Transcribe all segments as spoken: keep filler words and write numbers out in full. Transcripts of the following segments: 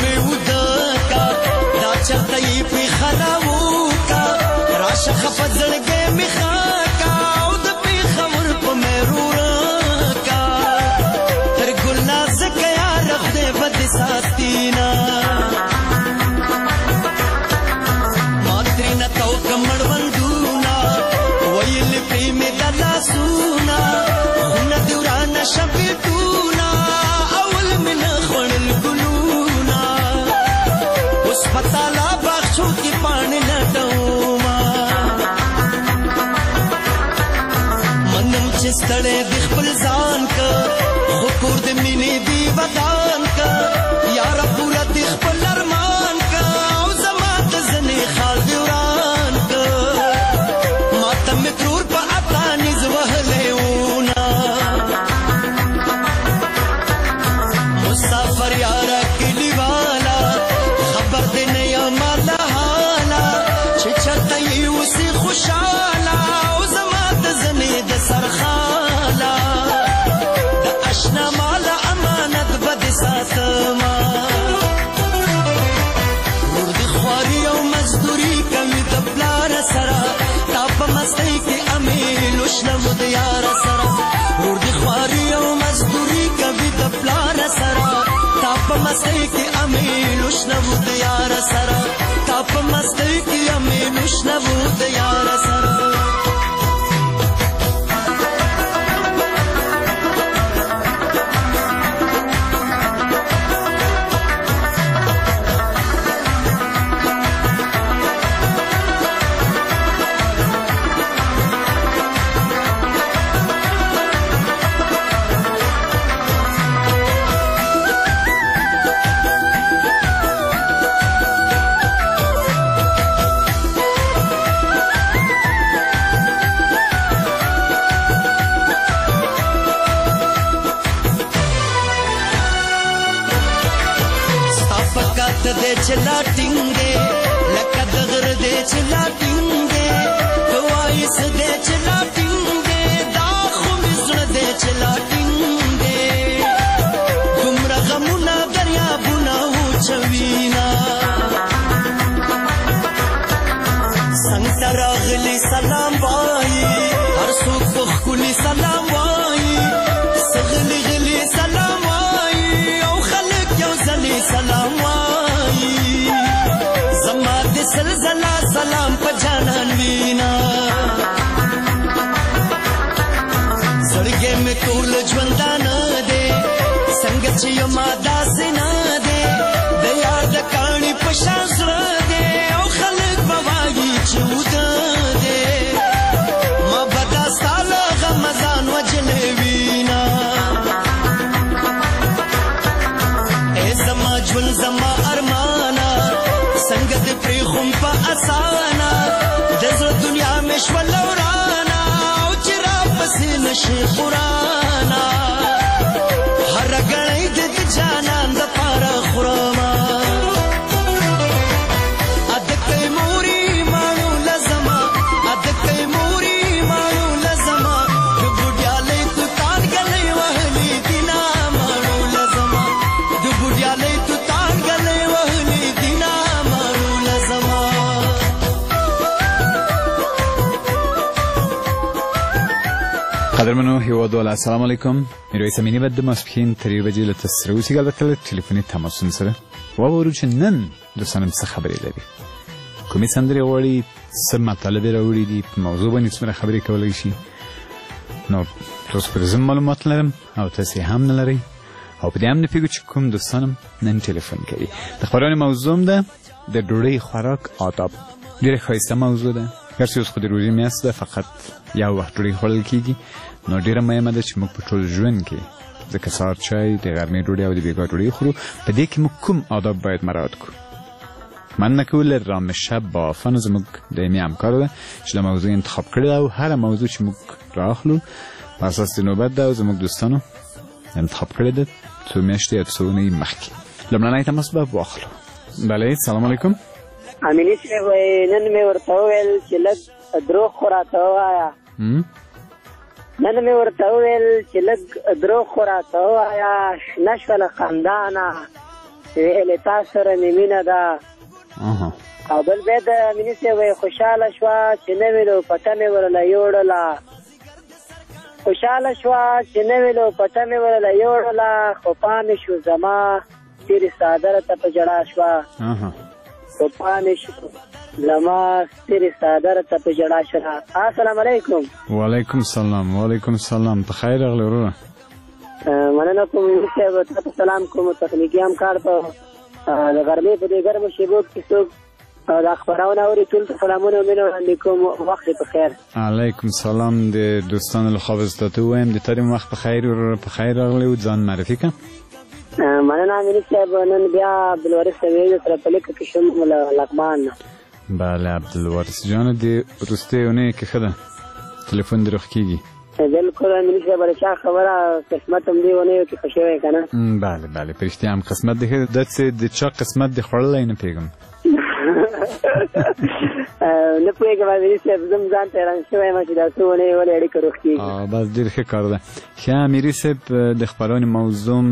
مې وده کا دا چلته یې پې خراو کا راشه خفه زړګی مې ښه کا او د پېښور په مېروره کا تر ګلنا ځکه یاره خدای به دې ساتینه ما ترېنه توکه مړوندونه ویل پرې مې د لاسونه خونه دې ورانه شه بېلتونه اول مې نه خوړل ګلونه اوس په تالا باغچو کې پاڼې لټومه منم چې ستړی دې خپل ځان که خو کور د مینې دې ودان که یاره پوره دې خپل ارمان که او زما د زنې خال دې وران که ما ته مې ترور په اتانیز وهلی وونه مسافر یاره کلیواله خبر دې نه یمه له حاله چې چېرته یې اوسې خوشحاله او زما د زنې د سرخاله د اشنا ماله امانت به دې ساتمه ورور دې خواري او مزدوري کوي د پلاره سره تا په مستۍ کې امیل وشنو د یاره سره ورور دې خواري او مزدوري کوي د پلاره سره تا په مستۍ کې امیل وشنو د یاره سره تا په مستۍ کې امیل وشنو د یاره سره دې چې لا ټینګ دی لکه د غر دی چې لا ټینګ دی ته وایې څه دی چې لا ټینګ دی دا خو مې زړه دی چې لا ټینګ دی دومره غمونه دریابونه وچوینه څنګ ته راغلي سلام وایي هر څوک په ښکلي سلام وایي څه غلي غلي سلام وایي او خلک یو ځلې سلام وایي سلزلا سلام په جانان وینا زړګی مې ټول ژوندانه دی څنګه چې یم داسې نه دی د یار د کاڼي په شان زړه دی او خلک به وایي چې وده دی ما به دا ستا له غمه ځان وجلی وینا ای زما ژوند زما ارمانه څنګه دې پرېښوم په اسانه د زړه دنیا مې شوله ورانه او چې راپسې نه شي قرانه هره ګړۍ د دې جانان دپاره خورمه ادکۍ مورې ماڼو له زما ادکۍ مورې ماڼو له زما د بوډیالۍ توتان ګلۍ وهلي دینه ماڼو له زما د بوډیالۍ توتان ګلۍ وهلي دینه قدرمنو هیوادوال السلام علیکم میرویس امینی و د ماسپښین تر یوې بجې له تاسو سره اوسېږي البته له ټلیفوني تماسونو سره واورو چې نن دوستانم څه خبرې لري کومې سندرې غواړي څه مطالب یې راوړي دي په موضوع باندې څومره خبرې کولی شي نو تاسو پرې زه معلومات لرم او تاسې هم نه لرئ او په دې هم نه پوهېږو چې کوم دوستانم نن ټلیفون کوي د خبرانې موضوع هم ده د ډوډۍ خوراک آداب ډېره ښایسته موضوع ده هر چې اوس خو د روژې میاشت ده فقط یو وخت ډوډۍ خوړل کېږي نو ډېره مهمه ده چې موږ په ټول ژوند کې ځکه سهار چای د غرمې ډوډۍ او د بېګا ډوډۍ خورو په دې کې موږ کوم آداب باید مراعات کړو مننه کول رام شب با فن زموږ دایمي همکار ده چې دا موضوع انتخاب کړې ده او هره موضوع چې موږ راخلو په اساس د نوبت ده او زموږ دوستانو انتخاب کړې ده څو میاشتې یا څو اونۍ مخکې لومړنی تماس به واخلو بله سلام علیکم امیني صاحب نن مې ورته وویل چې لږ دروغ خو راته ووایه نن مې ورته وویل چې لږ دروغ خو راته ووایه شنه شوله خندانه ویلې تا سره مې مینه ده. او بل بیا د مینې صاحب خوشحاله شوه چې نوې لوپټه مې ورله یوړله خوشحاله شوه چې نوې لوپټه مې ورله یوړله خو پامې شو زما تېرې څادره ته په ژړا شوه خو پامې شو زما تېرې څادره ته په ژړا شوه. السلام علیکم. وعلیکم السلام. وعلیکم السلام. په خیر راغلی وروره. مننه کوم مینې صاحب ته په سلام کوم. تخنیکي همکار په د غرمې په دې ګرمو شېبو کې څوک د خبرونه اوري ټول ته سلامونه او مینه وړاندې کوم. وخت په خیر. علیکم سلام. د دوستانو له خوا به زه ته ووایم د تاریم وخت په خیر وروره. په خیر راغلی و. ځان معرفي کړه. مننه مینې صاحب. نن بیا عبدالوارث صمیمي سره په لیکه کې شوم له لغمان نه. بله عبدالوارث جانه د وروستۍ اونۍ کې ښه ده تلیفون دې روښ کېږي. بالکل مینې صاحب د چا خبره قسمت هم دې اونیو کې ښه شوی که نه. بله بله په رښتیا هم قسمت دې ښه داسې د چا قسمت دې خوړلی نه پوهېږم. نه پوهېږم مینې صاحب زه هم ځان ته حیران شوی یم چې دا څو اونۍ ولې اړیکه روښ کېږي. بس ډېر ښه کار ده. ښه امیري صاحب د خپرونې موضوع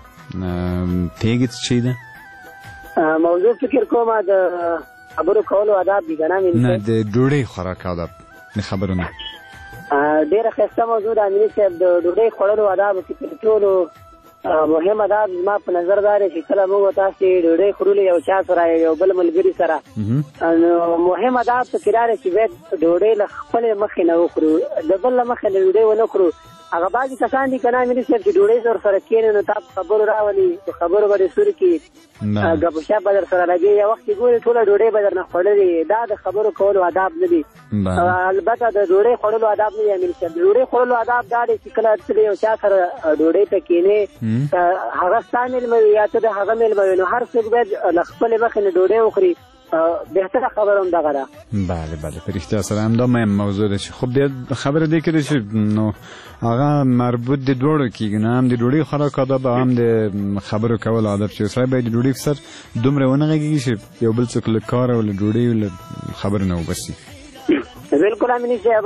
پوهېږې څه شی ده؟ موضوع فکر کومه د خبرو کولو آداب دي که نه مینې صاحب؟ نه د ډوډۍ خوراک آداب د خبرو نه. ډېره ښایسته موضوع ده مینې صاحب. د ډوډۍ خوړلو آدابو کې تر ټولو مهم آداب زما په نظر دا دی چې کله موږ تاسې ډوډۍ خورلو یو چا سره یو بل ملګري سره نو مهم آداب پکې دا دی چې باید ډوډۍ له خپلې مخې نه وخورو د بل له مخې نه ډوډۍ ونه خورو. هغه بعضې کسان دي که نه مینې صاحب چې ډوډۍ زه ورسره کښېنې نو تا په خبرو راولي په خبرو به دې سوري کړي ګپ و شپ به در سره لګي یو وخت چې ګورې ټوله ډوډۍ به در نه خوړلې. دا د خبرو کولو آداب نه دي. البته د ډوډۍ خوړلو آداب نه دي امیر صاحب. د ډوډۍ خوړلو آداب دا دی چې کله ته د یو چا سره ډوډۍ ته کښېنې هغه ستا مېلمه وي یا ته د هغه مېلمه وي نو هر څوک باید له خپلې مخې نه ډوډۍ وخوري. بهتره خبره هم دغه ده. بله بله په رښتیا سره همدا مهم موضوع ده چې خب بیا خبره دې کې ده چې نو هغه مربوط د دواړو کېږي نه هم د ډوډۍ خوراک آداب او هم د خبرو کولو آداب چې سړی باید د ډوډۍ په سر دومره ونه غږېږي چې یو بل څوک له کاره او له ډوډۍ او له خبرو نه وباسي. بالکل امیني صاحب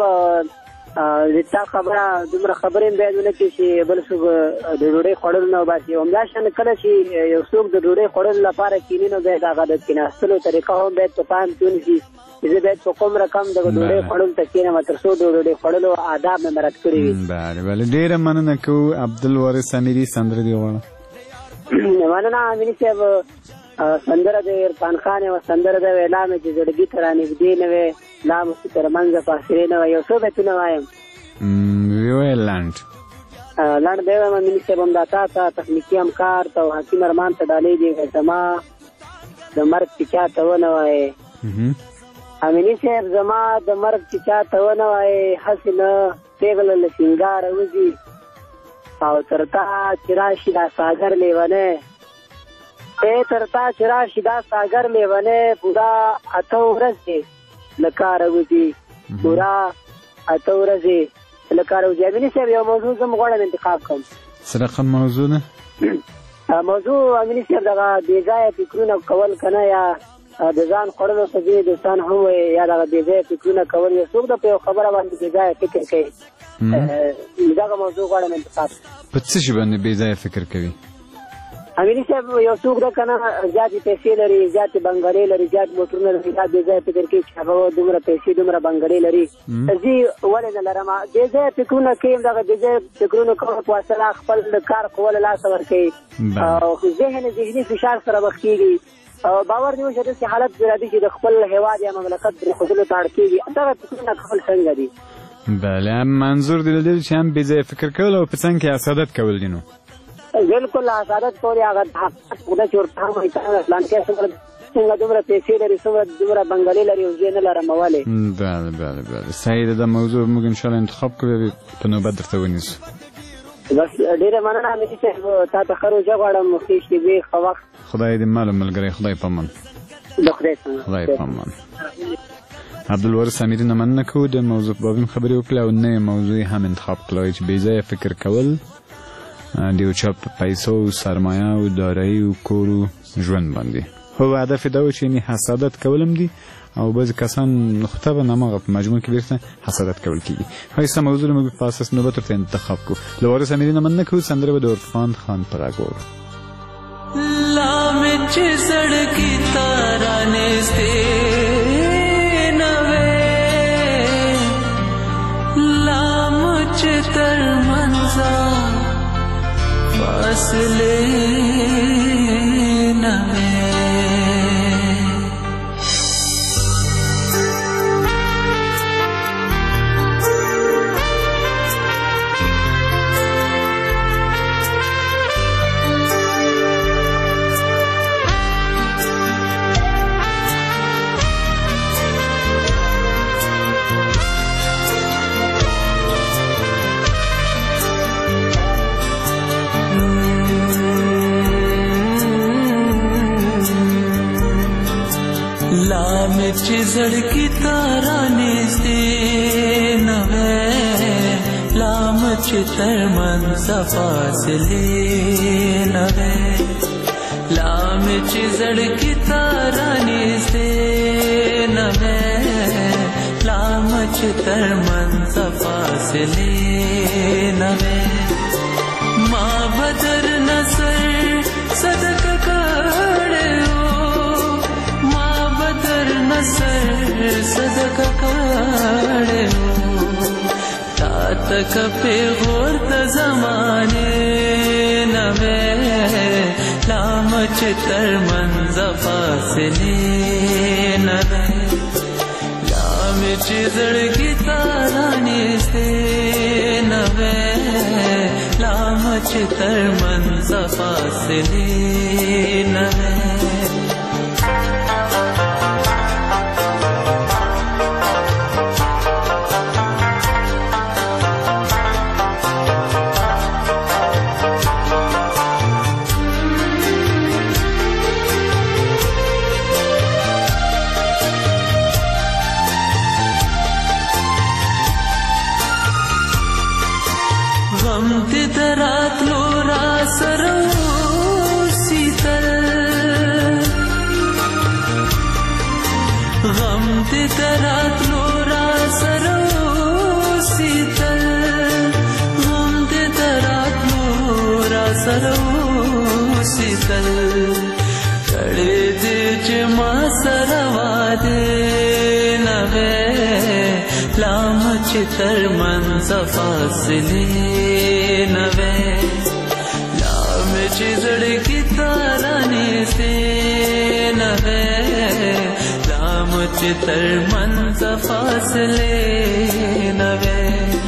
د تا خبره دومره خبرې هم باید ونه کړي چې بل څوک د ډوډۍ خوړلو نه وباسي. همداشان کله چې یو څوک د ډوډۍ خوړلو لپاره کښېني نو باید هغه د کښېناستلو طریقه هم باید په پام کې ونیسي چې زه باید په کوم رقم د ډوډۍ خوړلو ته کښېنم تر څو د ډوډۍ خوړلو آداب مې مراعت کړي وي. بله بله ډېره مننه کوو. عبدالوارث امیري سندره دې غواړه. مننه امیني صاحب. سندره د عرفان خان یوه سندره ده ویلا مې چې زړګي ته رانږدې نه وې لا مو تر منځه فاصلې نه وه. یو څو بیتونه وایم. ویې لنډ لنډ دی وایم امیني صاحب. همدا تا ته تخنیکي همکار ته او حکیم ارمان ته ډالۍ دي زما د مرګ چې چا ته ونه وایې امیني صاحب. زما د مرګ چې چا ته ونه وایې هسې نه پېغله له سینګاره وځي او تر تا چې راشي دا ساګر لیونی ای تر تا چې راشي دا ساګر لیونی پوره اته ورځې له کاره وځي پوره اته ورځې له کاره وځي. امیني صاحب یو موضوع زه م غواړم انتخاب کړم. څه رقم موضوع ده؟ موضوع امیني صاحب دغه بې ځایه فکرونه کول که نه یا د ځان خوړلو څه ځینې دوستان هم وایي یا دغه بې ځایه فکرونه کول یو څوک د په یو خبره باندې بې ځایه فکر کوي. دغه موضوع غواړم انتخاب. په څه شي باندې بې ځایه فکر کوي؟ امیني صاحب یو څوک ده که نه زیاتې پیسې لري زیاتې بنګلې لري زیات موټرونه لري دا بې ځایه فکر کوي چې هغه دومره پیسې دومره بنګلې لري زه ولې نه لرم. بې ځایه فکرونه کوي دغه بې ځایه فکرونه کول په وسیله خپل کار کول لاسه ورکوي او ذهن ذهني فشار سره مخ کېږي. باور دې وشي داسې حالت راځي چې د خپل هېواد یا مملکت پرېښودلو ته اړ کېږي. دغه فکرونه کول څنګه دي؟ بله منظور دې له دې چې هم بې ځایه فکر کول او په څنګ کې حسادت کول دي. نو بالکل حسادت کول هغه حقیقت خدا چې ورته هم وایي پلان کې څنګه دومره پیسې لري څومره دومره بنګلې لري او زه نه لرم ولې. بله بله بله صحیح ده. دا موضوع موږ انشاءالله انتخاب کړو په نوبت درته ونیسو. بس ډېره مننه امیني صاحب. تا ته ښه روژه غواړم. ښې شېبې ښه وخت. خدای دې مال ملګری خدای په امان. د خدای په امان. خدای په امان. عبدالوارث امیري نه مننه کوو. د موضوع په باب هم خبرې وکړې او نوې موضوع هم انتخاب کړه چې بې ځایه فکر کول د یو چا په پیسو او سرمایه او دارایي او کور او ژوند باندې. خو هدف دا و چې یعنې حسادت کول هم دي او بعضې کسان خو طبعا هماغه په مجموع کې بېرته حسادت کول کېږي. ښایسته موضوع موږ په اساس نوبت ورته انتخاب کړو. له وارث امیري نه مننه کوو. سندره به د عرفان خان په غږ واورو. چې زړګي تارا نږدې نوې لام چې تر منځه فاصله نوې لام چې زړګي تارا نږدې نوې لام چې تر منځه فاصله نوې لام چې زړګي تارا نږدې نوې لام چې تر منځه فاصله نوې ما بدر نصر صدقه کړو نصر صدقه کړو تا تک په غور د زمانه نوې لام چې تر منځه فاصله نوې لام چې زړګي تارا نږدې نوې لام چې تر منځه فاصله نوې غم دې دراتلو را سره سیتل غم دې دراتلو را سره سیتل غم دې دراتلو را سره سیتل کړې دې چې ما سره واده نوې لام چې تر منځه فاصله نوې لام چې زړګي تارا نږدې نوې لام چې تر منځه فاصله نوې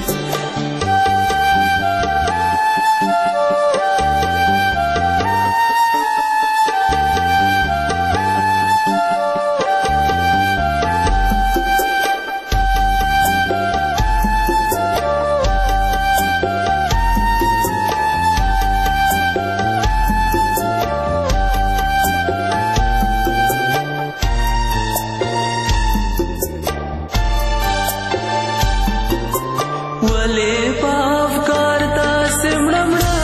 ولې پافکار داسې مړه مړه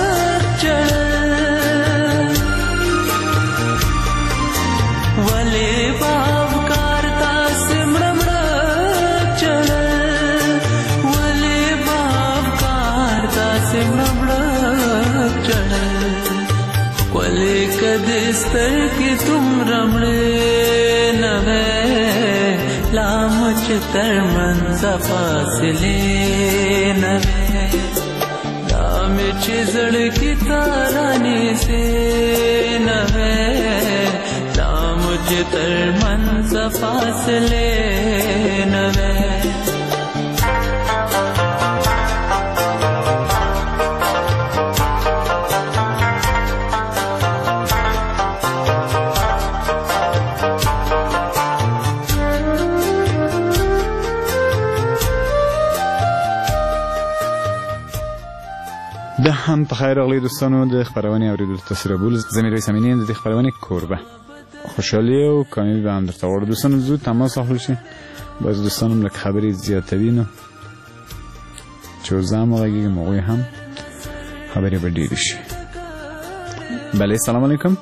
چړل ولې پافکار داسې مړه مړه چړل ولې پافکار داسې مړه مړه چړل ولې کدې سترګې دومره مړې نوې لام چې تر منځه فاصله نوې لام چې زړګي تارا نږدې نوې لام چې تر منځه فاصله نوې ده هم په خیر اغلی دوستانو د خبرونه اوریدل تاسو را بول زمین رئیس امینی د خبرونه کوربه خوشحالی و کامیابی به هم در تاور دوستان زود تماس حاصل شین باز دوستانم لک خبری زیادترینو چوزده موقعی که موقعی هم خبری به دیدش. بله سلام علیکم.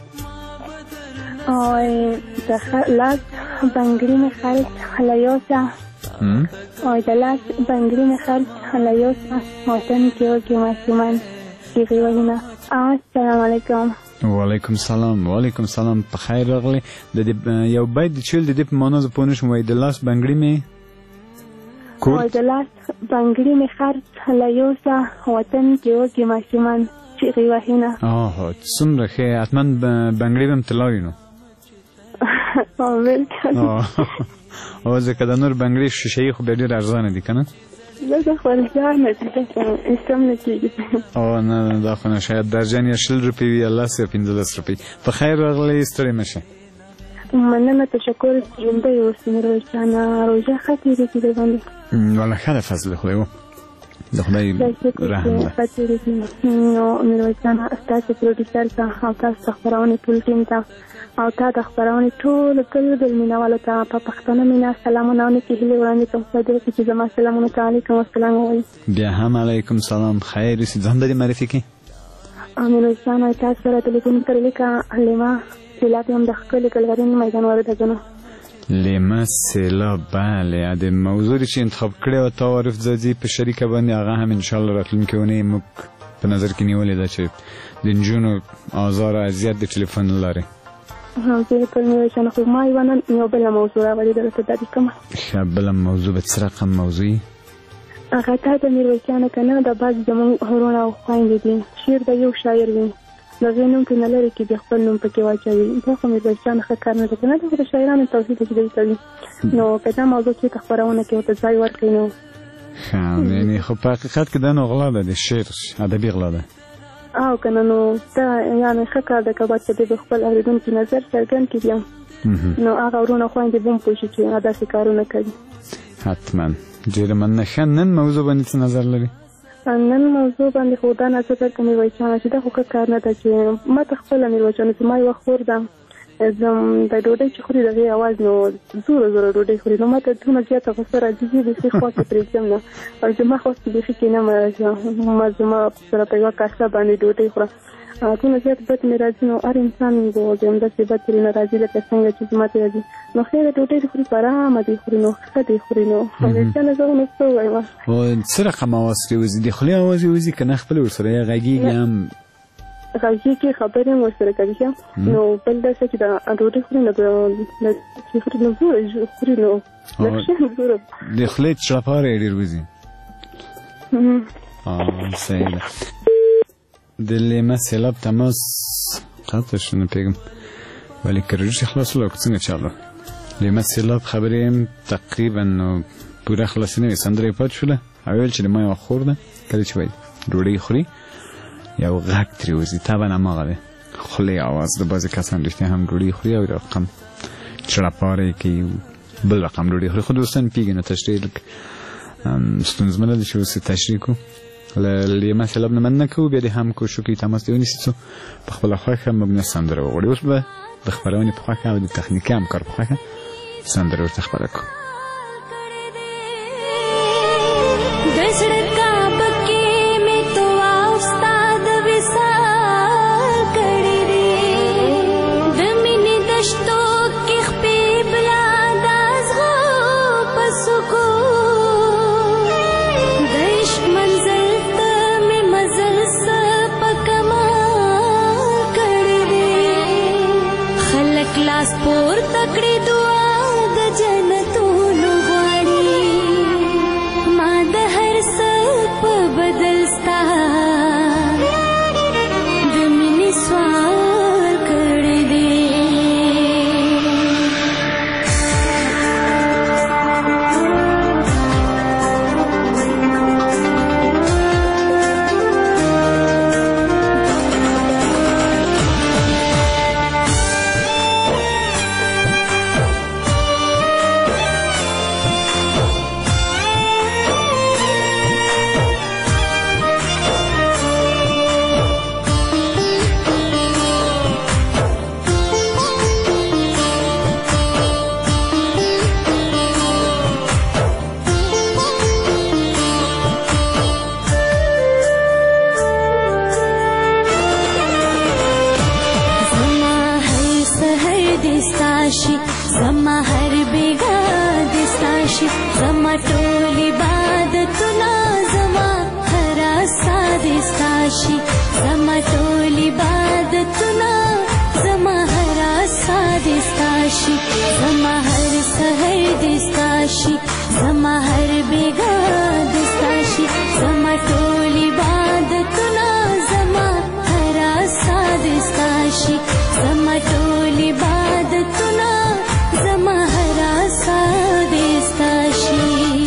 آی دخلت بنگرین خلط حلیوسا آی دلت بنگرین خلط حلیوسا موتن کیو که مسیمان کیفی ولینا. السلام علیکم. وعلیکم سلام وعلیکم سلام په خیر راغلی. د دې یو بیت چې د دې په معنا زه پوه نه شوم. وایي د لاس بنګړي مې وایي د لاس بنګړي مې خرڅ له یوسه وطن کې وکړي ماشومان چیغې وهي نه. آه څومره ښه. حتما بنګړي به م طلا وي نو. او ځکه د نور بنګړي شیشه‌یي خو بیا ډېر ارزانه دي که نه؟ دا خو ارزانه دي هېڅ هم نه کېږي. او نه دا خو نه شاید درجن یا شل روپۍ وي یا لس یا پنځلس روپۍ. په خیر راغلی ستړې مه شئ. مننه تشکر. ژوندی اوسې میرویس جانه. روژه ښه تېرېږي د باندې؟ والله ښه ده فضل خدای و د خدای رحم ده. ښه تېرېږي. نو میرویس جانه ستاسو پروډیوسر ته او تاسو د خپرونې ټول ټیم ته او تا د خپرونې ټولو ګل مینوالو ته په پښتانه مینا سلامونه او نیکې هیلې وړاندې کوم. په دې کې چې زما سلامونه ته علیکم السلام ووایي. بیا هم علیکم سلام. خیر اوسې. ځان به دې معرفي کړي. میرویس جانه تاسو سره تلیفون کړی لکه لیما سیلاب یم د ښکلي ګلغرین میدان وردګونو. لیما سیلاب بله. د موضوع چې انتخاب کړی او تعارف ځاځي په شریکه باندې هغه هم انشاءالله راتلونکې اونۍ موږ په نظر کې نیولې ده چې د نجونو آزار او اذیت د ټلیفون له لارې. زه په میرویس جانه خو ما یوه نن یو بله موضوع راوړې ده درته درې کومه. ښه بله موضوع به څه رقم موضوع وي؟ هغه تا ته میرویس جانه که نه د بعضې زموږ وروڼه او خویندې دي شعر د یو شاعر وي د هغې نوم پرې نه لري چې بیا خپل نوم پکې واچوي. دا خو میرویس جانه ښه کار نه ده که نه. دا خو د شاعرانو توحید چې دوی کوي. نو که دا موضوع چېرته خپرونه کې ورته ځای ورکړي نو ښه. یعنې خو په حقیقت کې دا نو غلا ده د شعر ادبي غلا ده. او که نه نو دا یعنې ښه کار ده که باید چې دوی د خپل اورېدونکي نظر څرګند کړي بیا نو هغه وروڼه خویندې به هم پوه شي چې هغه داسې کارونه کوي. حتما. ډېره مننه. ښه نن موضوع باندې څه نظر لري؟ نن موضوع باندې خو دا نظر درکړم میرویس جانه چې دا خو ښه کار نه ده چې ما ته خپله میرویس جانه چې ما یوه خور ده د ډوډۍ چې خوري د هغې اواز نو زوره زوره ډوډۍ خوري نو ما ته دومره زیاته غوسه راځي چې بیخي خوا کې پرېږدم نه او زما خواست کې بیخي کینم ما زما سره په یوه کاسه باندې ډوډۍ خوره دومره زیات بد مې راځي نو هر انسان به همداسې بد ترېنه راځي لکه څنګه چې زما ته راځي نو خیره ډوډۍ دې خوري په ارامه دې خوري نو ښه دې خوري نو میرویس جانه زه نو څه ووایم. څه رقم اواز ترې وځي؟ د خولې اواز یې وځي که نه خپله ورسره یا غږېږي هم؟ غږېږي خبرې هم ورسره کوي ښه. نو بل دا څه چې د ډوډۍ خوري نو چې خوري نو زوره خوري نو لږ زوره د خولې چړپاره یې ډېر وځي. صحیح ده. د لیما سیلاب تماس قطع شو نه پوهېږم ولې که رجوع خلاص وله که څنګه چالو لیما سیلاب خبرې هم تقریبا پوره خلاصې نه وې. سندره یې پاتې شوله او ویل چې د ما یوه خور ده کله چې وایي ډوډۍ خوري یو غږ ترې وځي طبعا هماغه دی خولې اواز د بعضې کسان رښتیا هم ډوډۍ خوري او یو رقم چړپاره یې کوي بل رقم ډوډۍ خوري. خو دوستان پوهېږي نو تشریح لږ ستونزمنه ده چې اوس یې تشریح کړو. له لیما سیلاب نه مننه کوو. بیا دې هم کوشش وکړئ تماس دې ونیسي څو په خپله خوښه موږ نه سندره وغواړي. اوس به د خپرونې په خوښه او د تخنیکي همکار په خوښه سندره ورته خپره کړو. پور تکړې دعا د جنتونو غواړي ما د هر څه په بدل ستا د مینې سوال کړی دی. زما هر بیگا دستاشی زما ټول عبادتونه زما هر سا دستاشی زما ټول عبادتونه زما هر ساد ستاشي زما هر سحر دستاشي زما هر بیگا دستاشي زما ټول عبادتونه زما هر ساد ستاشي زما ټول عبادتونه زما هر ساد ستاشي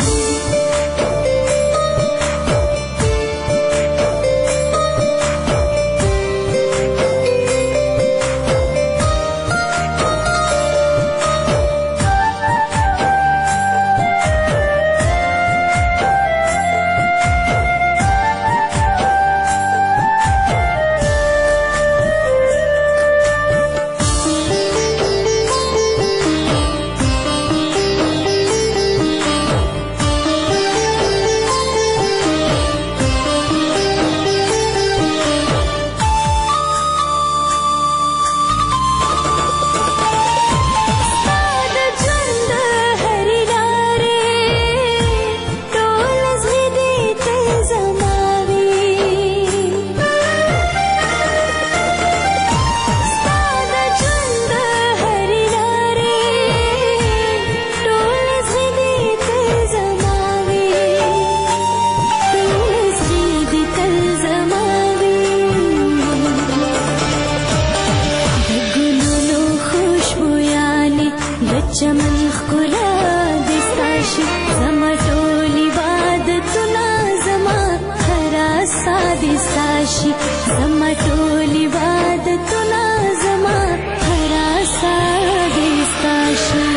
چمن ښکلا دستاشي زما ټول عبادتونه زما هر ساد دستاشي زما ټول عبادتونه زما هر ساد دستاشي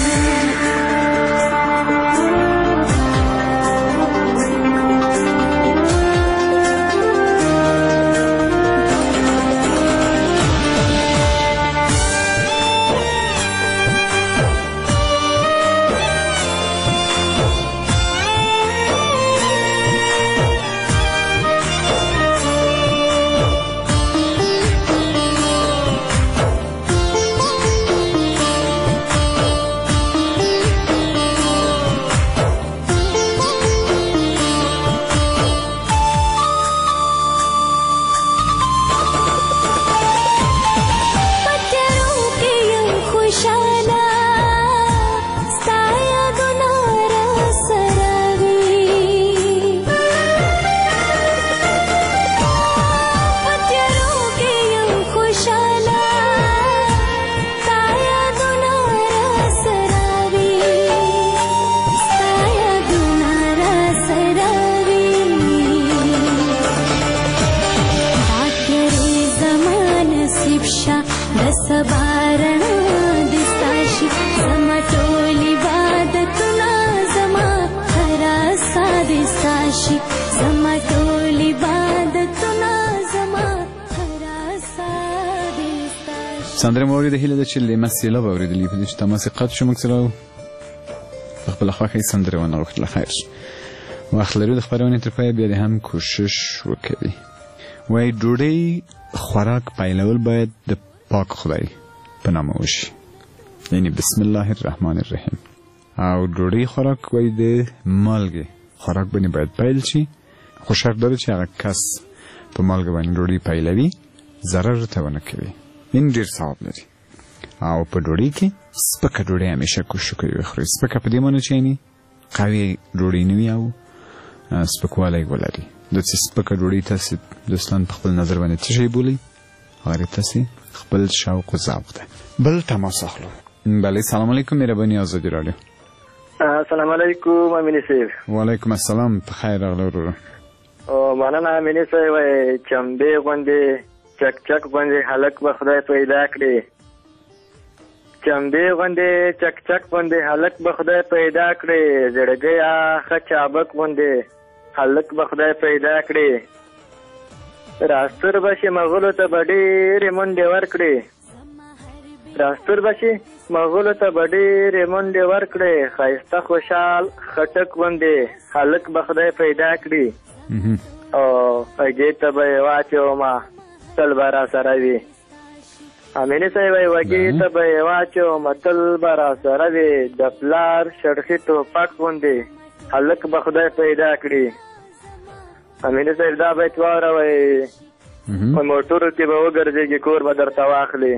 سندره مو اورېده، هیله ده چې لیمه سیلاب اورېدلي په دې چې تماس قطع شو موږ سره په خپله خوښه یې سندره ونغوښتله. خیر وخت لرو د خپرونې تر پایه بیا د هم کوشش وکوي. وایي ډوډۍ خوراک پیلول باید د پاک خدای په نامه وشي، یعنی بسم الله الرحمن الرحیم. او ډوډۍ خوراک وایي د مالګې خوراک باندې باید پیل شي، خو شرط داره چې هغه کس په مالګه باندې ډوډۍ پیلوي ضرر ورته ونه کوي، این ډېر ثواب لري. او په ډوډۍ کې سپکه ډوډۍ همیشه کوشش کوي وخوري. سپکه په دې معنی چې یعنې قوي ډوډۍ نه وي او سپکوالی ولري. داسې سپکه ډوډۍ تاسې دوستان په خپل نظر باندې څه شی بولئ، هغه تاسې خپل شوق و ذوق ده. بل تماس اخلو. بله سلام علیکم، مهرباني آزادي راډیو. السلام علیکم امینی صاحب. وعلیکم السلام، په خیر راغلی ورورو. او مننه امینی صاحب. وایي چمبې غوندې چک چک غوندې هلک به خدای پیدا کړي، چمبې غوندې چک چک غوندې هلک به خدای پیدا کړي، زړګیا ښه چابک غوندې هلک به خدای پیدا کړي، راستور به شي مغولو ته به ډېرې منډې ورکړي، راستور به شي مغولو ته به ډېرې منډې ورکړي، ښایسته خوشحال خټک غوندې هلک به خدای پیدا کړي، او هغې ته به یې واچومه تل به را سره وي. امیني صاحب وایي وږې ته به یې واچومه تل به را سره وي، د پلار شړخي ټوپک غوندې هلک به خدای پیدا کړي. امیني صاحب دا بیت واوره، وایي په موټرو کې به وګرځېږي کور به درته واخلي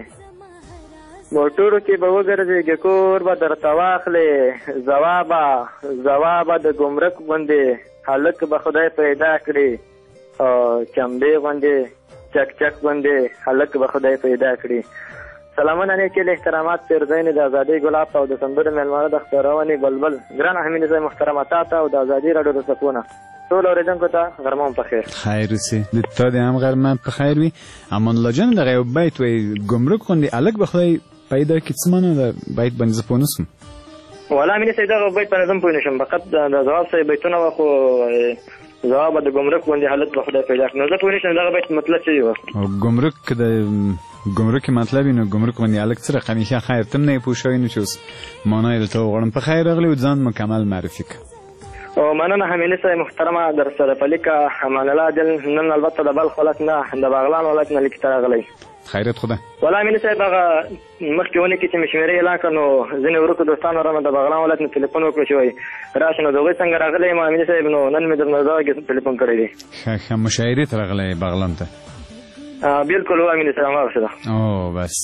موټرو کې به وګرځېږي کور به درته واخلي ځوابه ځوابه د ګمرک غوندې هلک به خدای پیدا کړي چمبې غوندې چک چک غوندې هلک به خدای پیدا کړي. سلامونه نیکې احترامات پیرزین د ازادۍ ګلاب ته او د سندرو میلمانه د خپرونې بلبل ګران احمدي صاحب محترمه تا ته او د ازادي راډیو د صفونه ټول اورېدونکو ته غرمه هم په خیر. خیر اوسې د تا د هم غرمه په خیر وي. امان الله جان دغه یو بیت وایي ګمرک غوندې هلک به خدای پیدا کړي څه معنی ده بیت باندې زه پوه نه سوم. والا احمدي صاحب دغه بیت باندې زه هم پوه نه شم فقط د ځواب صاحب بیتونه وه خو ځواب د ګمرک غوندې هلک به خدای پیدا کړي نو زه پوه نه شم دغه بیت مطلب څه وه. ګمرک د ګمرک مطلب نو ګمرک غوندې هلک څه رقم یې خیر ته نه یې پوه شوی نو چې اوس مانا یې درته وغواړم په خیر راغلی او ځان مکمل معرفي کړه. او مننه حمیني صاحب محترمه در سره په لیکه امان الله دل نن البته د بلخ ولایت نه د بغلان ولایت نه لیک ته راغلی. خیرت خدا. والله حمیني صاحب هغه مخکې ونې کې چې مې شمېرې اعلان کړ نو ځینې ورکو دوستانو رانه د بغلان ولایت نه تلیفون وکړو چې وایي راشي نو د هغوی څنګه راغلی یم حمیني صاحب نو نن مې درنه دغه تلیفون کړی دی. ښه ښه مشاعرې ته راغلی بغلان ته. بالکل هو حمیني صاحب هماغسې ده. او بس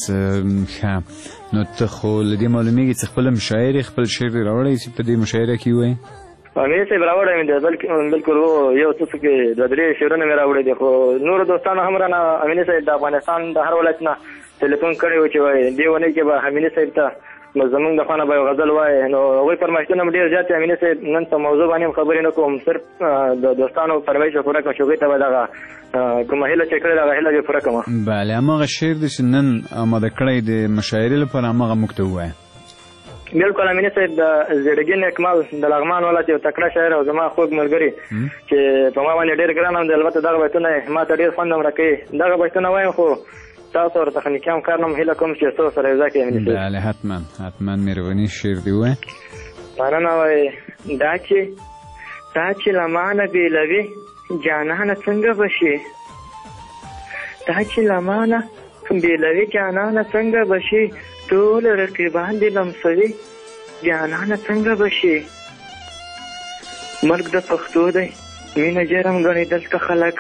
ښه نو ته خو له دې معلومېږي چې خپله مشاعرې خپل شعر دې راوړی چې په دې مشاعره کې ووایي. حمیني صاحب راوړی مې دی بالکل هو یو څه کې دوه درې شعرونه مې راوړي دي خو نورو دوستانو هم رانه حمیني صاحب د افغانستان د هر ولایت نه تلیفون کړی و چې وایي دې اونۍ کې به حمیني صاحب ته نو زمونږ د خوا نه به یو غزل وایي نو هغوی فرمایشتونه م ډېر زیات دي حمیني صاحب نن په موضوع باندې هم خبرې نه کوم صرف د دوستانو فرمایش به پوره کړم چې هغوی ته به دغه کومه هیله چې کړې دغه هیله به پوره کړم. بله هماغه شعر دی چې نن اماده کړی د مشاعرې لپاره هماغه موږ ته ووایه. بالکل حمیني صاحب د زړګي اکمال د لغمان ولایت یو تکړه شاعر او زما خوږ ملګري چې په ما باندې ډېر ګران هم دی البته دغه بیتونه ما ته ډېر خوند هم راکوي دغه بیتونه وایم خو تاسو ورته تخنیکي هم کار نه م هیله کوم چې ستاسو سره یو ځای کړي حمیني صاحب. بله حتما حتما مهرباني شعر دې ووایه. مننه وایي دا چې دا چې له مانه بېلوي جانانه څنګه به شي دا چې له مانه بېلوي جانانه څنګه به شي ټول رقیبان دې لمسوي جانانه څنګه به شي ملک د پښتو دی مینه جرم ګڼي دلته خلک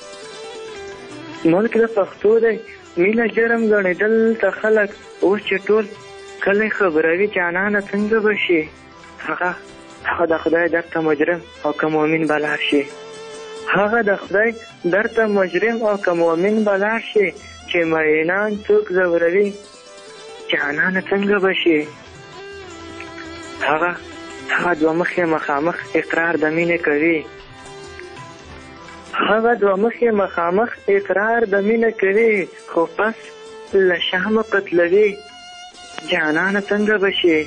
ملک د پښتو دی مینه جرم ګڼي دلته خلک اوس چې ټول کلی خبروي جانانه څنګه به شي هغه هغه د خدای درته مجرم او که مؤمن به لاړ شي هغه د خدای درته مجرم او که مؤمن به لاړ شي چې مینان څوک ځوروي جانانه څنګه به شي هغه هغه دوه مخې مخامخ اقرار د مینې کوي هغه دوه مخې مخامخ اقرار د مینې کوي خو پس له شامه قتلوي جانانه څنګه به شي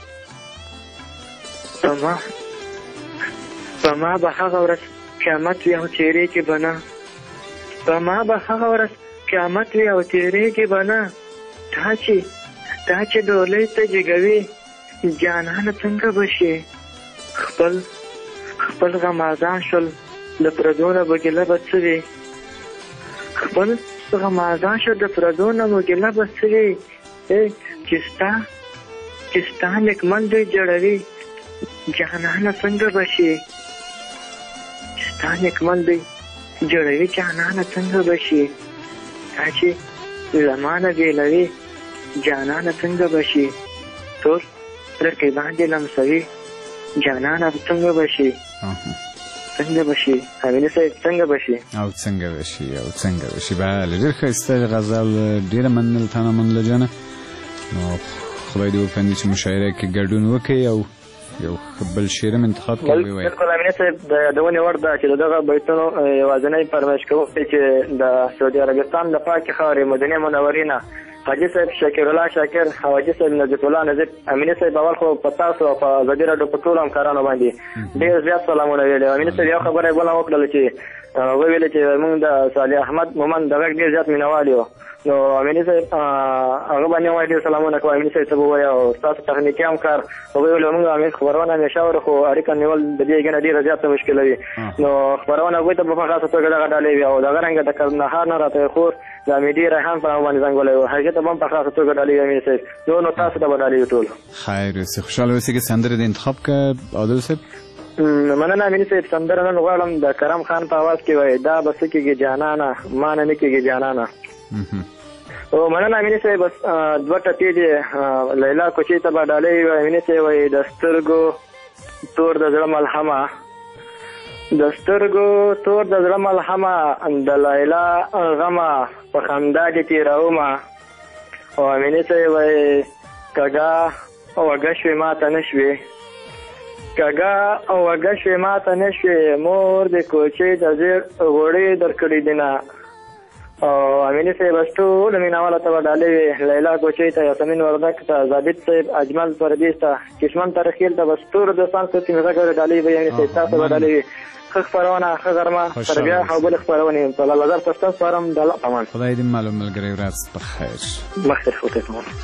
په ما په ما به هغه ورځ قیامت وي او تېرېږي به نه په ما به هغه ورځ قیامت وي او تېرېږي به نه دا چې دا چې ډولۍ ته جګوي جانانه څنګه به شي خپل خپل غمازان شول د پردو نه به ګیله به څه وي خپل غمازان شول د پردو نه به ګیله به څه وي چې ستا چې ستا نیکمن دوی جوړوي جانانه څنګه به شي چې ستا نیکمن دوی جوړوي جانانه څنګه به شي دا چې له مانه بېلوي جانانه څنګه به شي ټول رقیبان دې لمسوي جانانه څنګه به شي څنګه به شي حمیني صاحب څنګه به شي او څنګه به شي او څنګه به شي بله ډېر ښایسته غزل ډېره مننه له تا نه منله جانه نو خدای دې وپندي چې مشاعره کې ګډون وکړي او یو بل شعر هم انتخاب کړي ووایي. بالکل حمیني صاحب د یادونې وړ ده چې د دغه بیتونو یوازینی فرمایش کوونکی چې د سعودي عربستان د پاکې خاورې مدینې منورې نه حاجي صاحب شاکر الله شاکر او حاجي صاحب نجیب الله نجیب امیني صاحب اول خو په تاسو او په ازادي راډیو په ټولو همکارانو باندې ډېر زیات سلامونه ویلي امیني صاحب یو خبره یې بله وکړله چې وویلې چې موږ د صالح احمد مومند د غږ ډېر زیات مینهوال یو نو امیني صاحب هغه باندې وایي ډېر سلامونه کوم امیني صاحب ته به ووایه او ستاسو تخنیکي همکار هغوی ویل موږ امید خپرونه همیشه ور خو اړیکه نیول د دې ګنه ډېره زیاته مشکله وي نو خپرونه هغوی ته به په خاصه توګه دغه ډالۍ وي او دغه رنګه د کندهار نه راته خور د امیدي ریحان په نامه باندې زنګولی و هغې ته به هم په خاصه توګه ډالۍ وي امیني صاحب نو نو تاسو ته به ډالۍ وي ټول خیر اوسې خوشحاله اوسې که سندرې د انتخاب که عادل صاحب مننه امیني صاحب. سندره نن غواړم د کرم خان په اواز کې وایي دا به څه کېږي جانانه ما نه نه کېږي جانانه. او مننه امیني صاحب. دوه ټپې دي. لیلا کوچۍ ته به ډالۍ وي. امیني صاحب وایي د سترګو تور د زړه ملحمه د سترګو تور د زړه ملحمه د لیلا غمه په خندا دې تېرومه. او امیني صاحب وایي کږه وږه شوې ماته نه شوې کږه وږه شوې ماته نه شوې مور د کوچۍ د زیر غوړې درکړې دینه. او امیني صاحب ټولو مینهواله ته به ډالۍ وي. لیلا کوچۍ ته، یاسمین وردک ته، ضابط صاحب، اجمل پردیس ته، کشمن ترخیل ته به ټولو دوستانو ته مزه کوي ډالۍ وي. امیني صاحب تاسو به ډالۍ وي. ښه خپرونه ښه غرمه تر بیا او بلې خپرونې په الله نظر پسته سپارم. د الله امان. خدای دې معلوم ملګری ورځ په خیر. مخکې خو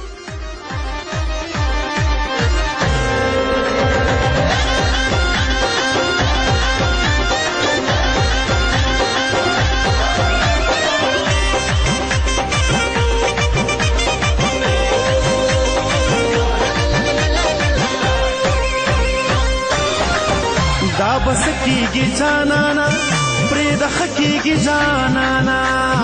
دا بس کیږي جانانا پرې د حقیقي جانانا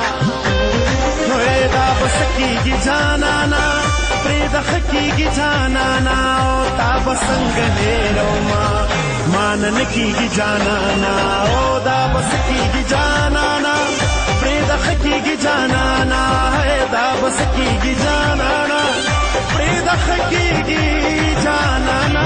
وې دا بس کیږي جانانا پرې د حقیقي جانانا او تا بسنګ هېرو ما مان نه کیږي جانانا او دا بس کیږي جانانا پرې د حقیقي جانانا دا بس کیږي جانانا پرې د حقیقي جانانا.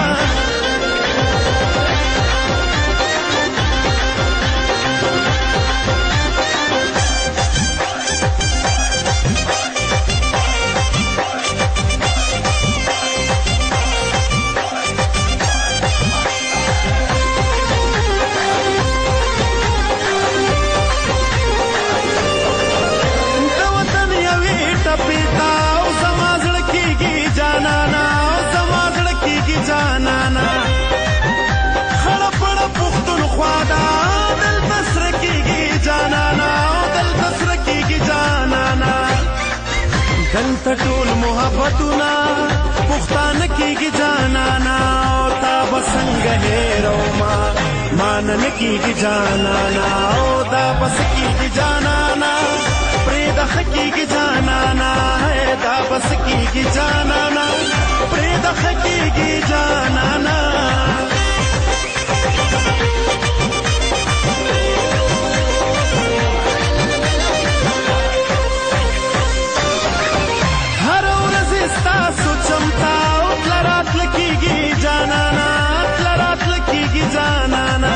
دلته ټول محبتونه پښتانه کېږي جانانا او تا به څنګه هېرومه مان نه کېږي جانانا او دا به څه کېږي جانانا پرېږده ښه کېږي جانانا دا به څه کېږي جانانا پرېږده ښه کېږي جانانا. ستاسو چمتا او تلرات لکیږي جانانا تلرات لکیږي جانانا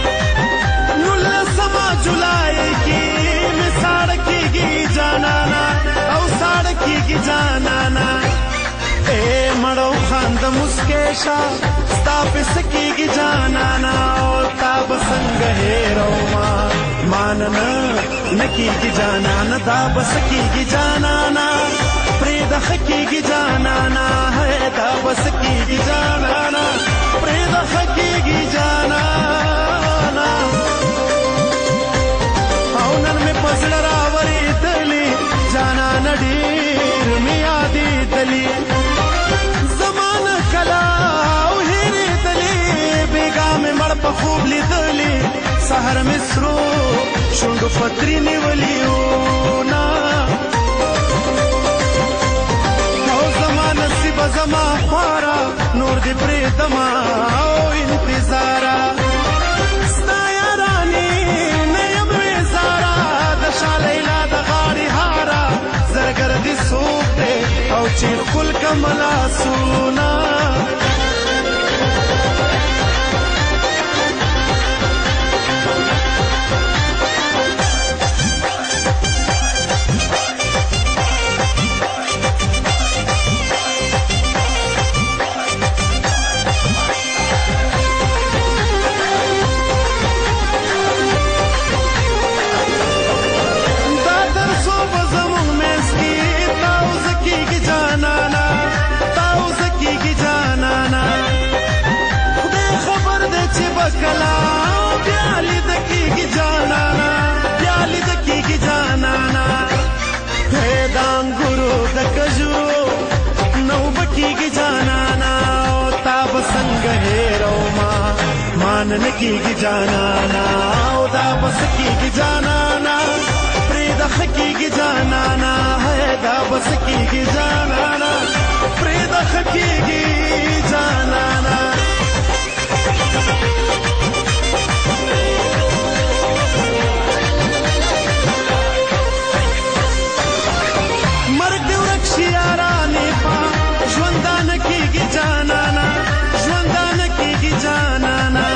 نولسمه جولای کې مې ساړه کېږي جانانا او ساړه کېږي جانانا. اے مړو خاند مسکې شه ستا پسې کېږي جانانا او تا به څنګه هېرومه مان نه نه کېږي جانانا دا به څه کېږي جانانا پرېږده ښه کېږي جانانا دا به څه کېږي جانانا پرېږده ښه کېږي جانانا. او نن مې په زړه راورېدلې جانانه ډېر مې یادېدلې زمانه کله او هېرېدلې بېګا مې مړ په خوب لیدلې سهار مې سرو شونډو فترې نیولې وونه زما خوارا نور دې پرېږدمه او انتظاره ستا یارانې نه یم وېزاره د شاه لیلا د غاړې هاره زرګر دې څوک دی او چې ښکل کړمه لاسونه جانانا تاو زکیږي جانانا نه کېږي جانانا او دا بس کېږي جانانا پرېږده ښه کېږي جانانا دا بس کېږي جانانا پرېږده ښه کېږي جانانا مرګ دې ورک شي یارانې په ژوندانه کېږي جانانا ژوندانه کېږي جانانا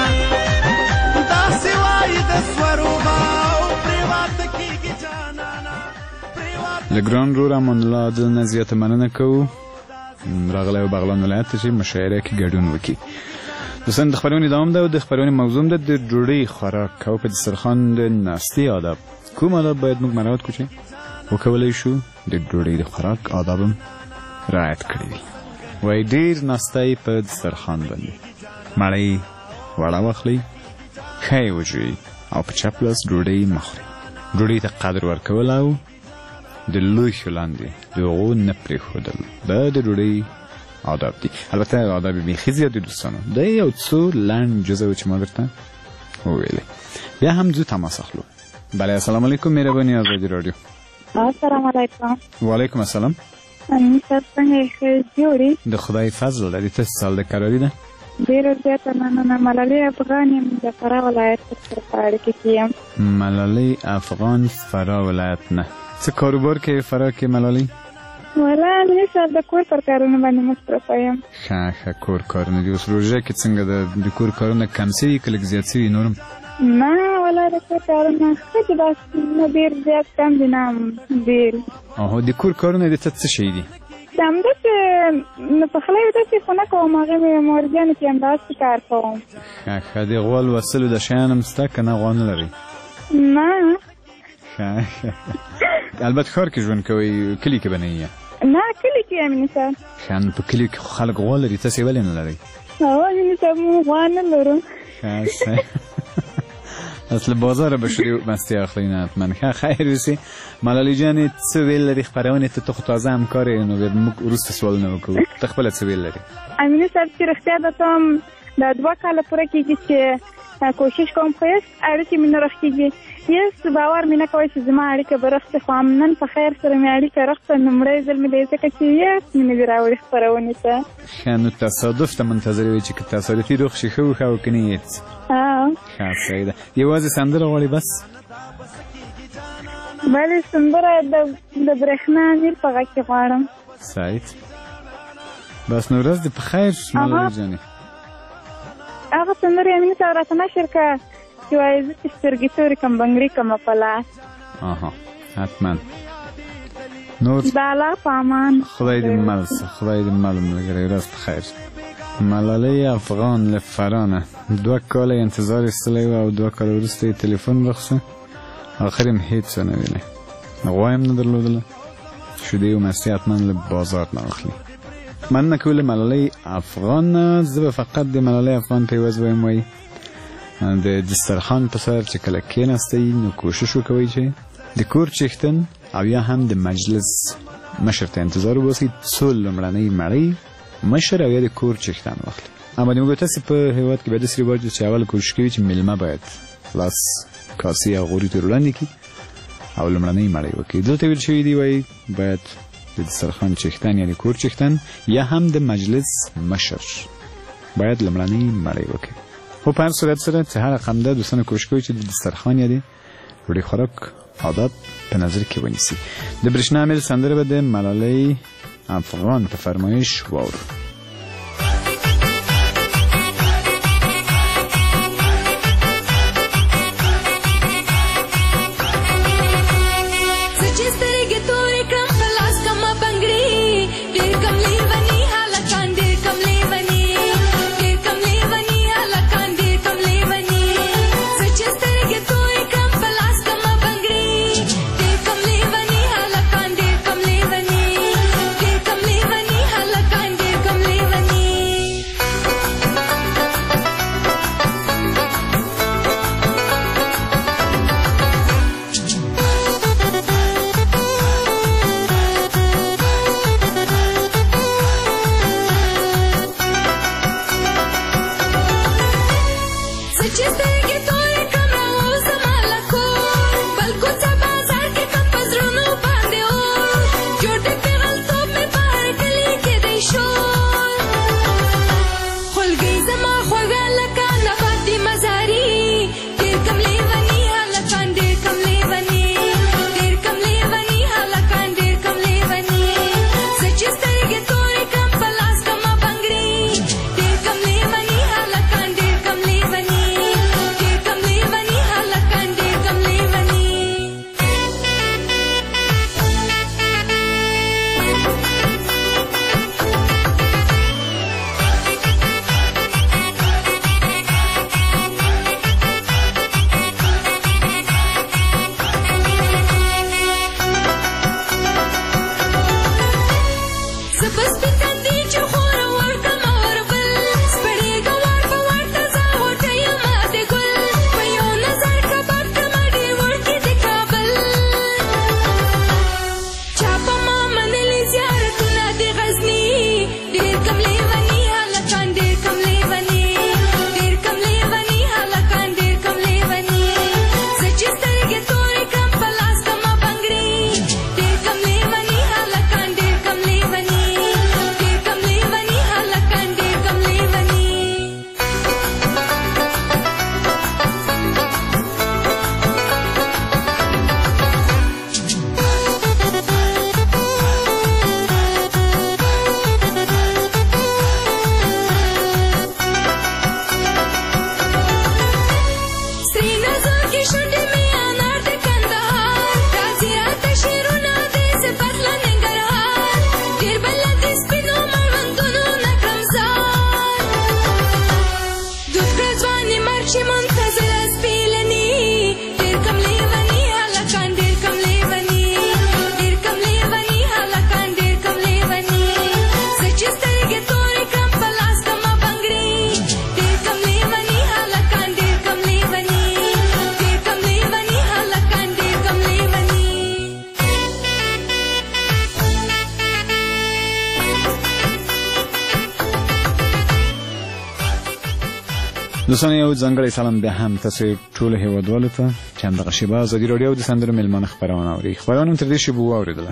داسې وایي د سوروبا او پرېواته کېږي جانانا له ګران ورور امان الله عادل نه زیاته مننه کوو راغلی و بغلان ولایت ته چې مشاعره کې ګډون وکړي. دوستان د خپرونې دوام ده او د خپرونې موضوع ده د ډوډۍ خوراک او په دسترخوان د ناستې آداب. کوم آداب باید موږ مراعات کړو چې وکولی شو د ډوډۍ د خوراک آداب هم رعایت کړي وي. وایي ډېر ناستی په دسترخوان باندې مړۍ وړه واخلئ ښه یې وژوئ او په چپ لاس ډوډۍ مه خورئ. ډوډۍ ته قدر ورکول او د لوښو لاندې د هغو نه پرېښودل دا د ډوډۍ آداب دي. البته آداب بیخي زیات دي دوستانو. دا یو څو لنډ جزه و چې ما درته وویلې. بیا هم ځو تماس اخلو. بله السلام علیکم مهرباني آزادي راډیو. السلام علیکم. وعلیکم السلام. امین صاحب څنګه ښه جوړې؟ د خدای فضل لري. ته سال د کراري ده؟ ډېره زیاته مننه. ملالۍ افغان یم د فراه ولایت په پاړه کې یم. ملالۍ افغان فراه ولایت نه څه کاروبار کوې فراه کې ملالۍ؟ والا امین صاحب د کور پر کارونه باندې مصرفه یم. ښه ښه کور کارونه دي. اوس روژه کې څنګه ده د کور کارونه کم سوي که لږ زیات سوي نورم؟ نه والا د کور کارونه ښه دي بس نه ډېر زیات کم دي نه ډېر. اهو د کور کارونه د ته څه شی دي؟ همداسې پخلی داسې خو نه کوم هغې مې مورګانو کې همداسې کار کوم. ښه ښه د غوا لوستلو د شیان هم شته که نه غوا نه لرئ؟ نه ښه ښه البته ښار کې ژوند کوئ کلي کې به نه یې؟ نه کلي کې یم امین صاحب. ښه نو په کلي کې خو خلک غوا لري تاسې ولې نه لرئ؟ هو امین صاحب موږ غوا نه لرو. ښه صحیح اصل بازار به شروع مستی اخلي نه حتما. ښه خیر وسي ملالۍ جانې څه ویل لري خپرونې ته؟ ته خو تازه همکار یې نو بیا موږ وروسته سوالونه وکړو. ته خپله څه ویل لري؟ امین صاحب چې رښتیا درته وایم دا دوه کاله پوره کېږي چې کوشش کوم خو هېڅ اړیکې مې نه رخېږي. هېڅ باور مې نه کوی چې زما اړیکه به رخصه خو نن په خیر سره مې اړیکه رخصه لومړی ځل مې دی ځکه چې هېڅ مې نه دي راوړي خپرونې ته. ښه نو تصادف ته منتظرې وي چې که تصادفي روغ شي ښه وښه او که نه هېڅ. ښه صحیح ده. یوازې سندره غواړې بس؟ بلې سندره د برېښنا امیر په غږ کې غواړم. صحیح بس نو ورځ دې په خیر ملالۍ جانې. هغه سندرې امین صاحب راته نشر کړه چې وایي زه چې سترګې تورې کړم بنګړي کړمه په لاس. اها حتما نور د الله په امان. خدای دې مل شه خدای دې مل ملګری ورځ په خیر. ملالۍ افغان له فراه نه دوه کاله یې انتظار ایستلی و او دوه کاله وروسته یې تلیفون رخ شو آخر یې هېڅ څه نه ویلی. غوا یې هم نه درلودله. شیدې و مستې حتما له بازار نه اخلي. مننه کوو له ملالۍ افغان نه. زه به فقط د ملالۍ افغان په عوض وایم وایي د دسترخوان په سر چې کله کېناستئ نو کوشش وکوئ چې د کور چښتن او یا هم د مجلس مشر ته انتظار وباسئ څو لومړنۍ مړۍ مشر او یا د کور چښتن واخلي. اما د موږ تاسې په هېواد کې باید داسې رواج چې اول کوشش کوي چې میلمه باید لاس کاسې او غوري ته وړاندې کړي او لومړنۍ مړۍ وکړي. دلته ویل شوي دي وایي باید د دسترخوان چښتن یا د کور چښتن یا هم د مجلس مشر باید لومړنۍ مړۍ وکړي. خو په هر صورت سره چې هر رقم ده دوستانو کوشش کوي چې د دسترخوان یا د ډوډۍ خوراک آداب په نظر کې ونیسي. د برېښنا میل سندره به د ملالۍ افغان په فرمایش واورو. Come دوستان یو ځانګړی سلام بیا هم تاسو ټول هیوادوالو ته چې همدغه شیبه ازادي راډیو د سندرو میلمانه خپرونه اوري خپرونه تر دې شیبه واورېدله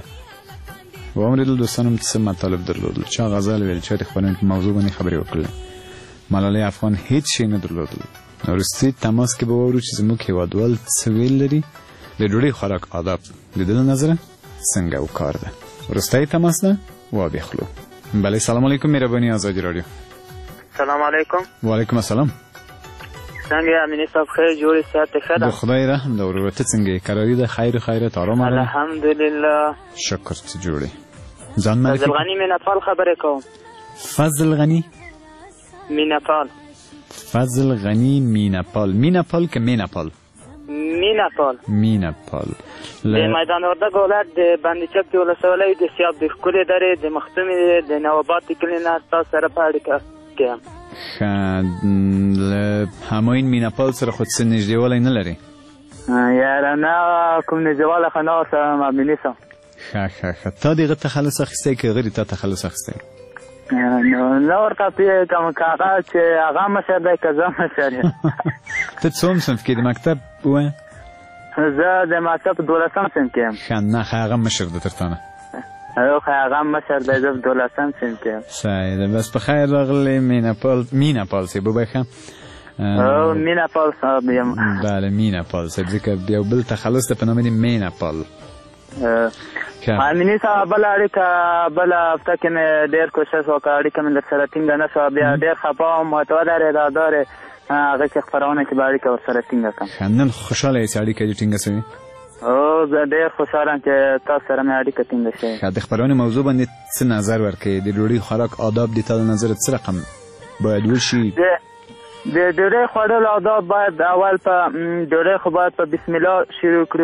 واورېدل دوستانو څه مطالب درلودل چا غزل ویل چې د خپرونې په موضوع باندې خبرې وکړلې ملالۍ افغان هیڅ شی نه درلودل وروستي تماس کې به واورو چې زموږ هیوادوال څه ویل لري د ډوډۍ خوراک آداب د ده له نظره څنګه او کار ده وروستی تماس ده وابخلو بله سلام علیکم مهرباني ازادي راډیو سلام علیکم وعلیکم السلام څنګه امینه صاحب خیر جوړ صحت ښه ده د خدای رحم ده ورته څنګه کراري ده خیر خیرت آرام ده الحمدلله شکر چې جوړې ځان ملک فضل غنی میناپال خبرې کوم فضل غنی میناپال فضل غنی میناپال میناپال که میناپال میناپال میناپال د میدان وردګ ولایت د بندچک د ولسوالۍ د سیاب د ښکلې درې د مختومې د نواباد کلي نه تاسو سره په اړیکه کې یم له هماین میناپال سره خو څه نږدېوالی نه لري یاره نه کوم نږدېوالی خو نه ورسره مبیني سم ښه ښه ښه تا د هغه تخلص اخیستی که هغه د تا تخلص اخیستی نو نه ورته پوهېږم که هغه چې هغه مشر دی که زه مشر یم ته څوم صنف کې د مکتب ووایه زه د مکتب په دولسم صنف کې یم ښه نه ښه هغه مشر ده تر تا نه خو هغه مشر دی زه په دولسم صنف کې یم صحیح ده بس په خیر راغلی میناپال میناپال صاحب وبخښه او میناپال صاحب یم بله میناپال صاحب ځکه یو بل تخلص ده په نامه د میناپال امیني صاحب بله اړیکه بله هفته کې مې ډېر کوشش وکړ اړیکه مې درسره ټینګه نه شوه بیا ډېر خفه وم ورته ودرېده دارې هغه چې خپرونه کې به اړیکه ورسره ټینګه کړم نن خوشحاله یې چې اړیکه دې ټینګه شوې او زه ډېر خوشحاله یم چې تاسو سره مې اړیکه ټینګه شوې د خپرونې موضوع باندې څه نظر ورکوې د ډوډۍ خوراک آداب د تا د نظره څه رقم باید وشي د ډوډۍ خوړلو آداب باید اول په ډوډۍ خو باید په بسم الله شروع کړو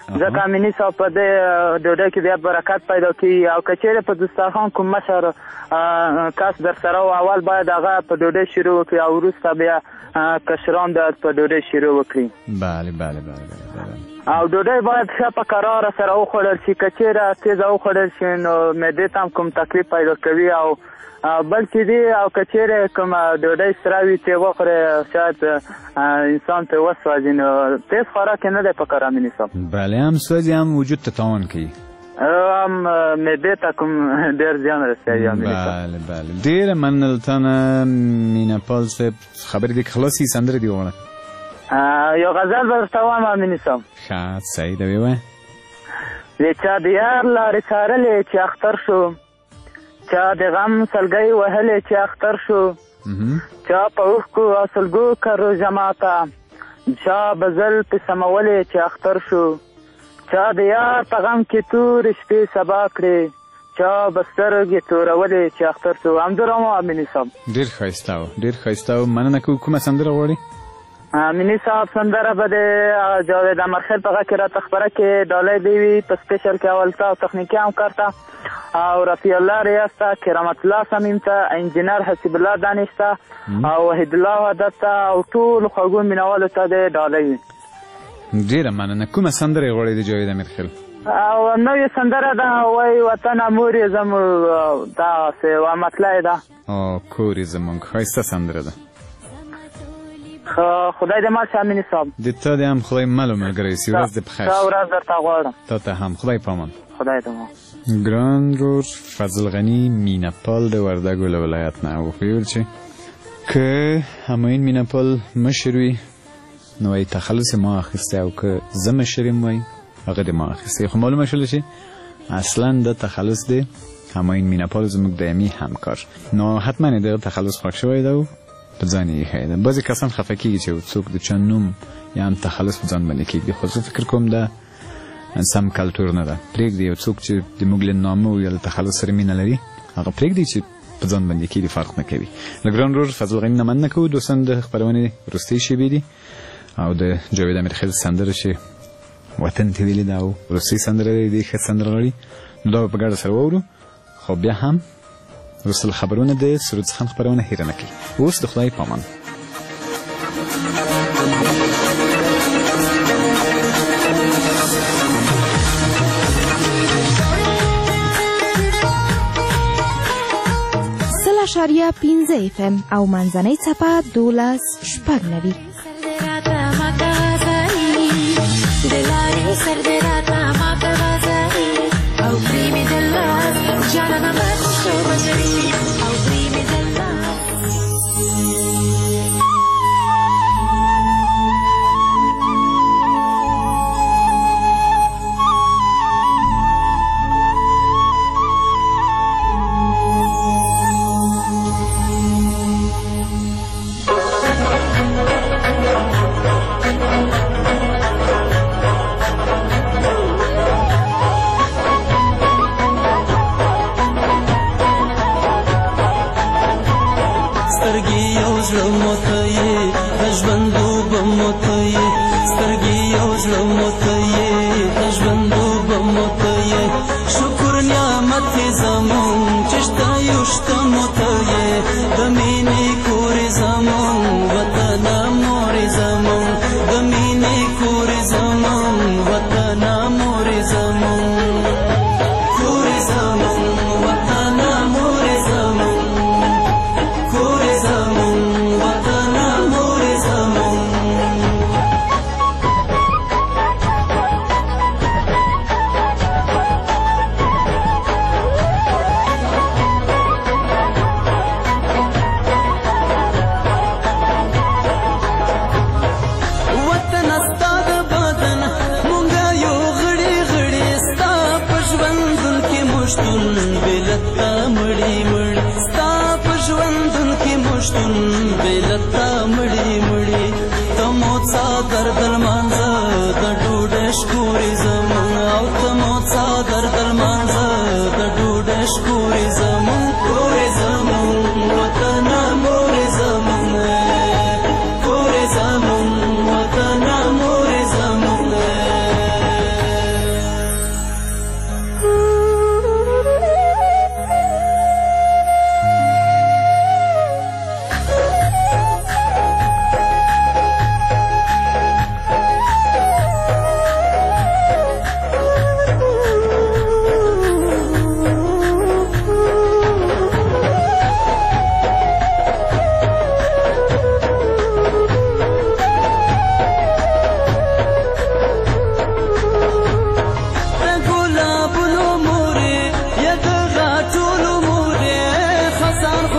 ځکه امیني صاحب په دې ډوډۍ کې بیا برکت پیدا کېږي او که چېرې په دسترخوان کوم مشر کس در سره و اول باید هغه په ډوډۍ شروع وکړي او وروسته بیا کشران باید په ډوډۍ شروع وکړي. بله بله بله بله. او ډوډۍ باید ښه په قراره سره وخوړل شي، که چېرې تیزه وخوړل شي نو معدې ته هم کوم تکلیف پیدا کوي او بلکې دي او که چېرې کومه ډوډۍ سره وي چې وخورې شاید انسان پرې وسوځي نو تیز خوراک یې نه دی پکار امیني صاحب. بله هم سوځي هم وجود ته تاوان کوي، هم معدې ته کوم ډېر زیان رسوي امیني صاحب. بله بله ډېره مننه له تا نه مینا پال صاحب. خبرې دې خلاصې سندرې دې وغواړه. یو غزل به درته وایم امیني صاحب. ښه صحیح ده ووایه. د چا د یار لارې څارلې چې اختر شو، چا د غم سلګۍ وهلې چې اختر شو، چا په اوښکو او سلګو کرو جماته، چا به زلفې سمولې چې اختر شو، چا د یار په غم کې تورې شپې سبا کړې، چا به سترګې تورولې چې اختر شو. همدومره مو امیني صاحب. ډېر ښایسته و ډېر ښایسته و. مننه کوو. کومه سندره غواړې؟ امیني صاحب سندره به د جاوید امرخیل په غږ کې راته خپره کې ډالۍ دی وي په سپیشل کې اول ته او تخنیکي همکار ته او رفیع الله ریاض ته، کرامت الله صمیم ته، انجینر حسیب الله دانش ته او وحید الله وحدت ته او ټولو خوږو مینوالو ته د ډالۍ وي. ډېره مننه. کومه سندره یې غواړې د جاوید امرخیل؟ او نوې سندره ده وایي وطنه مور یې زموږ دغسې یوه مطلع ده. او کور یې زموږ ښایسته سندره ده. خدای دې مال شه امیني صاحب. د تا دې هم خدای مل و ملګری سي. ورځ دې په خیر. ښه ورځ درته غواړم. تا ته هم خدای پامان. خدای ته مو. ګران رور فضل غني مینا پال د وردګو له ولایت نه وښیل چې که همایون مینا پال مشر وي نو وایي تخلص ما اخیستی او که زه مشر یم وایي هغه دې ما اخیستی. خو معلومه شوله چې اصلا د تخلص دی همایون مینا پال زموږ دایمي همکار نو حتما یې دغه تخلص خوښ شوی ده او په ځان یې ایښی ده. بعضې کسان خفه کېږي چې څوک د چا نوم یا هم تخلص په ځان باندې کېږدي، خو زه فکر کوم ده سم کلتور نه ده. پرېږدي یو څوک چې د موږ له نامه یا له تخلص سره مینه لري هغه پرېږدي چې په ځان باندې کېږدي، فرق نه کوي. له ګران رور فضل غني نه مننه کوو. دوستان د خپرونې وروستۍ شېبې دي او د جاوید امیرخیل سندره چې وطن ته ویلې ده او وروستۍ سندره دی دې ښه سندرغاړي نو دا به په ګډه سره واورو. خو بیا هم وروسته له خبرونه د سرود خان خپرونه هیره نه کوي. اوس د خدای پامان. سل اشاریه پنځه اف ام او منځنۍ څپه دولس شپږ نوي.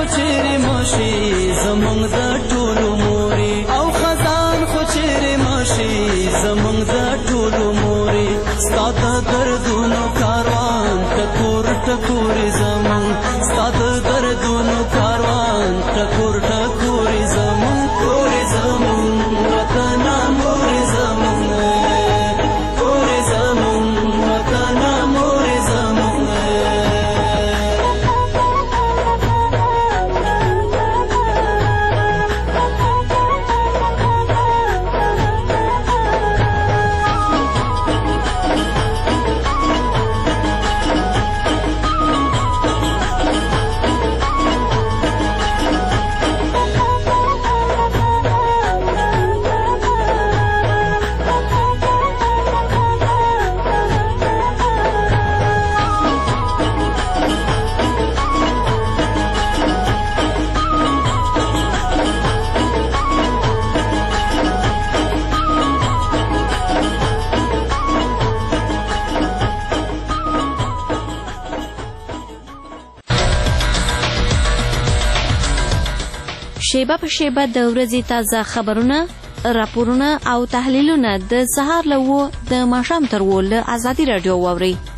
چیرې ماشي زمونږ د ټولو مورې او خزان خو چیرې ماشي زمونږ د ټولو مورې ستا د دردونو کاروان ټکور ټکورې زمونږ ستا د دردونو کاروان ټکور ټکورې زمونږ کورې زمونږ وطنه مورې زمونږ کورې زمونږ وطنه مورې زمونږ شیبه په شیبه د ورځې تازه خبرونه، راپورونه او تحلیلونه د سهار له اوه د ماښام تر اووه له ازادي راډیو واورئ.